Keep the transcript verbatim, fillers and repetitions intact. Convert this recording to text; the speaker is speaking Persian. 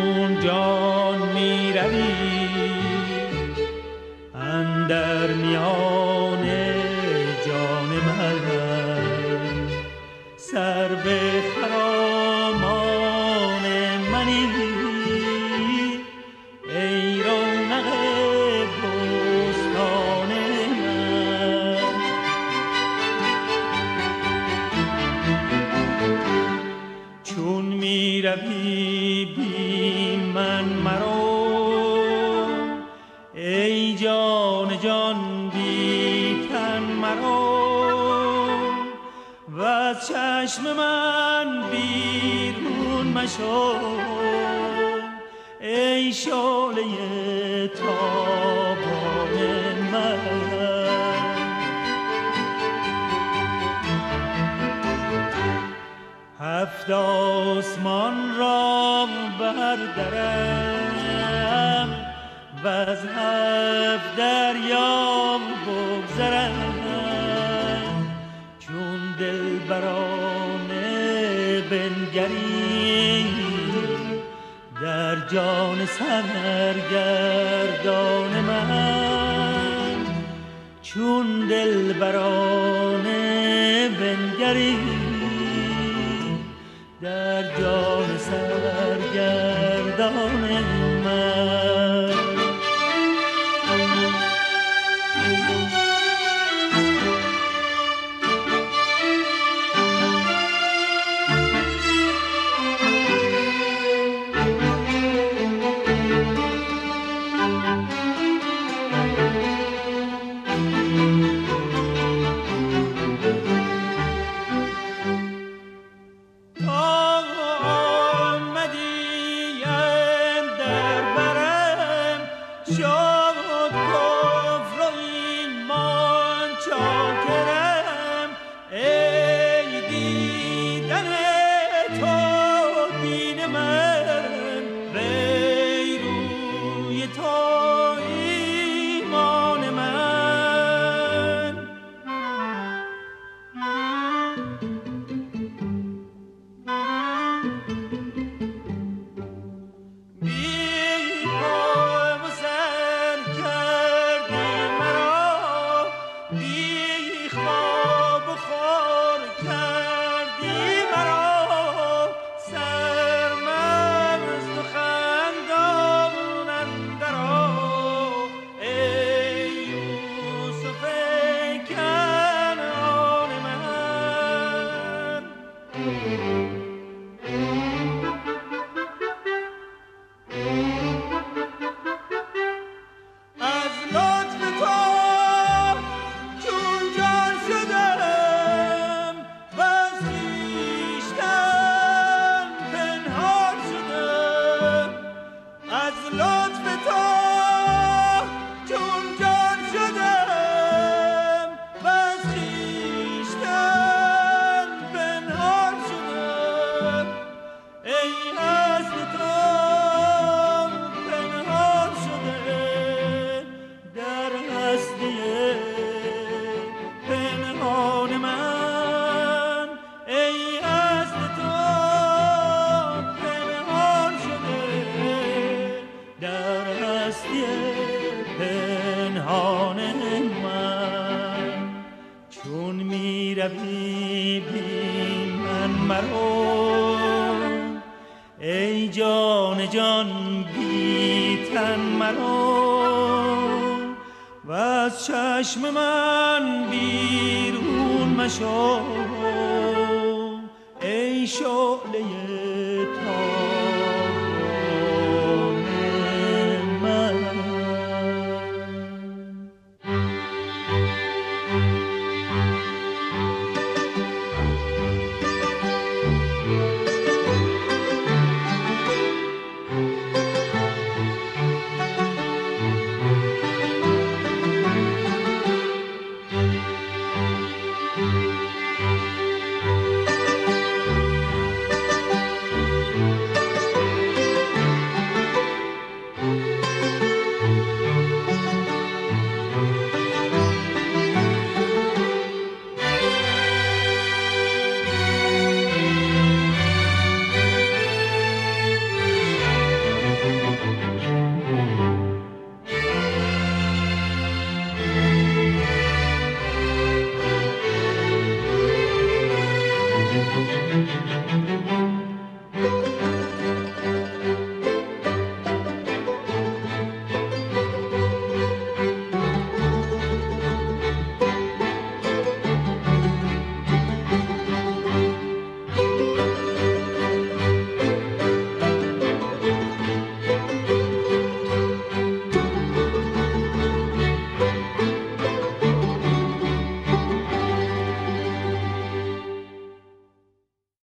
چون جان می روی اندر میان جان من، سر به خرامان منی ای رونق بستان من. چون می روی بی من مرو ای جان جان بی تن مرو، و از چشم من بیرون مشو ای شعله تابان من. هفت آسمان را بردرم و از هفت دریا بگذرم، چون دلبرانه بنگری در جان سرگردان من، چون دلبرانه بنگری در جان سرگردان من. چشم من بیرون مشو ای شعله تابان من.